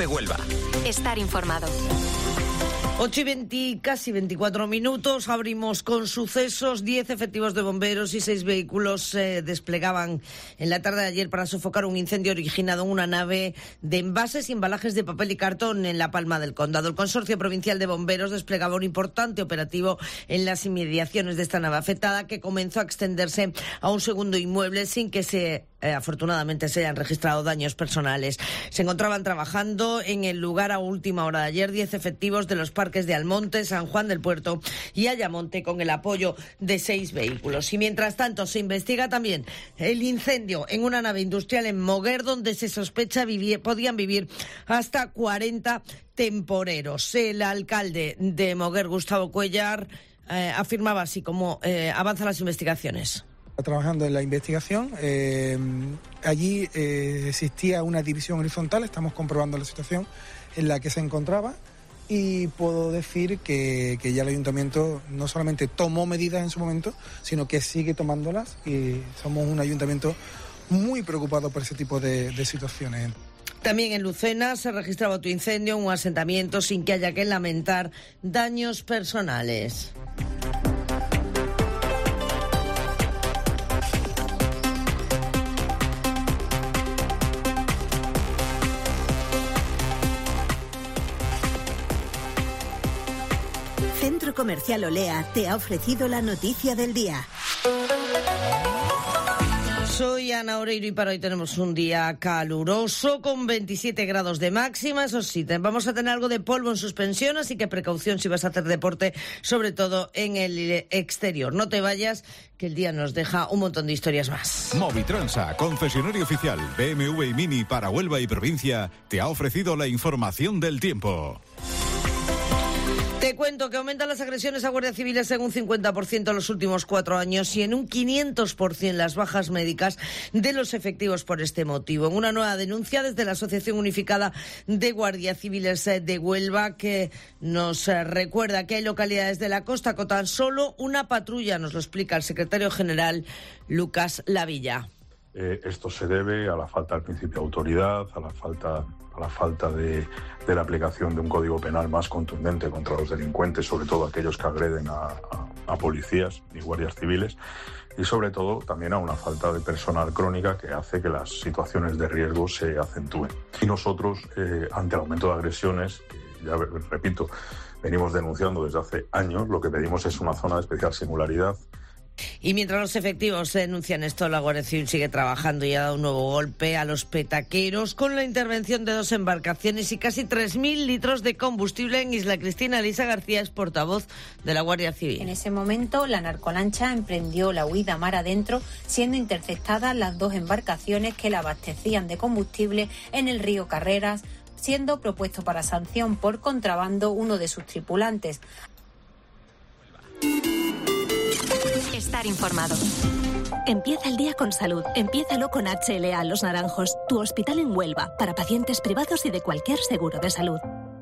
COPE Huelva. Estar informado. 8:20, casi 24 minutos. Abrimos con sucesos. 10 efectivos de bomberos y 6 vehículos se desplegaban en la tarde de ayer para sofocar un incendio originado en una nave de envases y embalajes de papel y cartón en La Palma del Condado. El Consorcio Provincial de Bomberos desplegaba un importante operativo en las inmediaciones de esta nave afectada, que comenzó a extenderse a un segundo inmueble sin que afortunadamente se hayan registrado daños personales. Se encontraban trabajando en el lugar a última hora de ayer 10 efectivos de los parques de Almonte, San Juan del Puerto y Ayamonte, con el apoyo de 6 vehículos. Y mientras tanto se investiga también el incendio en una nave industrial en Moguer, donde se sospecha podían vivir hasta 40 temporeros. El alcalde de Moguer, Gustavo Cuellar, afirmaba así como avanzan las investigaciones. Trabajando en la investigación, allí existía una división horizontal, estamos comprobando la situación en la que se encontraba y puedo decir que ya el ayuntamiento no solamente tomó medidas en su momento, sino que sigue tomándolas, y somos un ayuntamiento muy preocupado por ese tipo de situaciones. También en Lucena se registraba otro incendio en un asentamiento sin que haya que lamentar daños personales. Centro Comercial Olea te ha ofrecido la noticia del día. Soy Ana Oreiro y para hoy tenemos un día caluroso con 27 grados de máxima. Eso sí, vamos a tener algo de polvo en suspensión, así que precaución si vas a hacer deporte, sobre todo en el exterior. No te vayas, que el día nos deja un montón de historias más. Movitransa, concesionario oficial BMW y Mini para Huelva y provincia, te ha ofrecido la información del tiempo. Te cuento que aumentan las agresiones a guardias civiles en un 50% en los últimos 4 años y en un 500% las bajas médicas de los efectivos por este motivo. En una nueva denuncia desde la Asociación Unificada de Guardias Civiles de Huelva, que nos recuerda que hay localidades de la costa con tan solo una patrulla, nos lo explica el secretario general Lucas Lavilla. Esto se debe a la falta del principio de autoridad, a la falta de la aplicación de un código penal más contundente contra los delincuentes, sobre todo aquellos que agreden a policías y guardias civiles, y sobre todo también a una falta de personal crónica que hace que las situaciones de riesgo se acentúen. Y nosotros, ante el aumento de agresiones, ya repito, venimos denunciando desde hace años, lo que pedimos es una zona de especial singularidad. Y mientras los efectivos denuncian esto, la Guardia Civil sigue trabajando y ha dado un nuevo golpe a los petaqueros con la intervención de 2 embarcaciones y casi 3.000 litros de combustible en Isla Cristina. Elisa García es portavoz de la Guardia Civil. En ese momento, la narcolancha emprendió la huida mar adentro, siendo interceptadas las 2 embarcaciones que la abastecían de combustible en el río Carreras, siendo propuesto para sanción por contrabando uno de sus tripulantes. Estar informado. Empieza el día con salud. Empiézalo con HLA Los Naranjos, tu hospital en Huelva, para pacientes privados y de cualquier seguro de salud.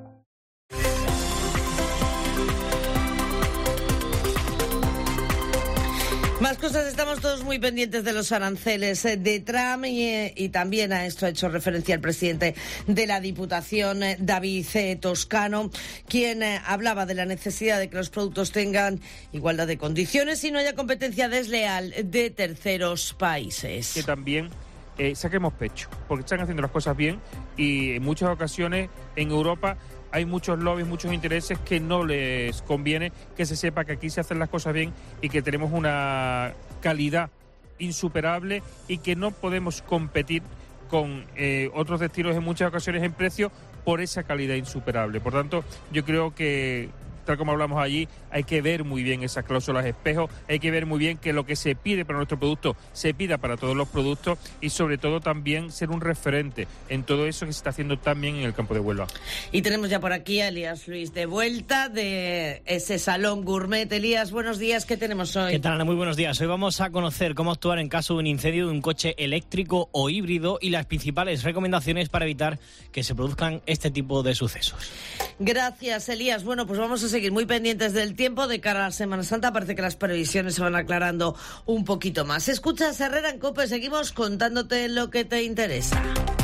Más cosas, estamos todos muy pendientes de los aranceles de Trump y también a esto ha hecho referencia el presidente de la Diputación, David Toscano, quien hablaba de la necesidad de que los productos tengan igualdad de condiciones y no haya competencia desleal de terceros países. Que también saquemos pecho, porque están haciendo las cosas bien y en muchas ocasiones en Europa hay muchos lobbies, muchos intereses que no les conviene que se sepa que aquí se hacen las cosas bien y que tenemos una calidad insuperable y que no podemos competir con otros destinos en muchas ocasiones en precio por esa calidad insuperable. Por tanto, yo creo que, tal como hablamos allí, hay que ver muy bien esas cláusulas espejo, hay que ver muy bien que lo que se pide para nuestro producto se pida para todos los productos y sobre todo también ser un referente en todo eso que se está haciendo también en el campo de Huelva. Y tenemos ya por aquí a Elías Luis de vuelta de ese Salón Gourmet. Elías, buenos días, ¿qué tenemos hoy? ¿Qué tal, Ana? Muy buenos días. Hoy vamos a conocer cómo actuar en caso de un incendio de un coche eléctrico o híbrido y las principales recomendaciones para evitar que se produzcan este tipo de sucesos. Gracias, Elías. Bueno, pues vamos a seguir muy pendientes del tiempo de cara a la Semana Santa. Parece que las previsiones se van aclarando un poquito más. Escuchas Herrera en COPE, seguimos contándote lo que te interesa.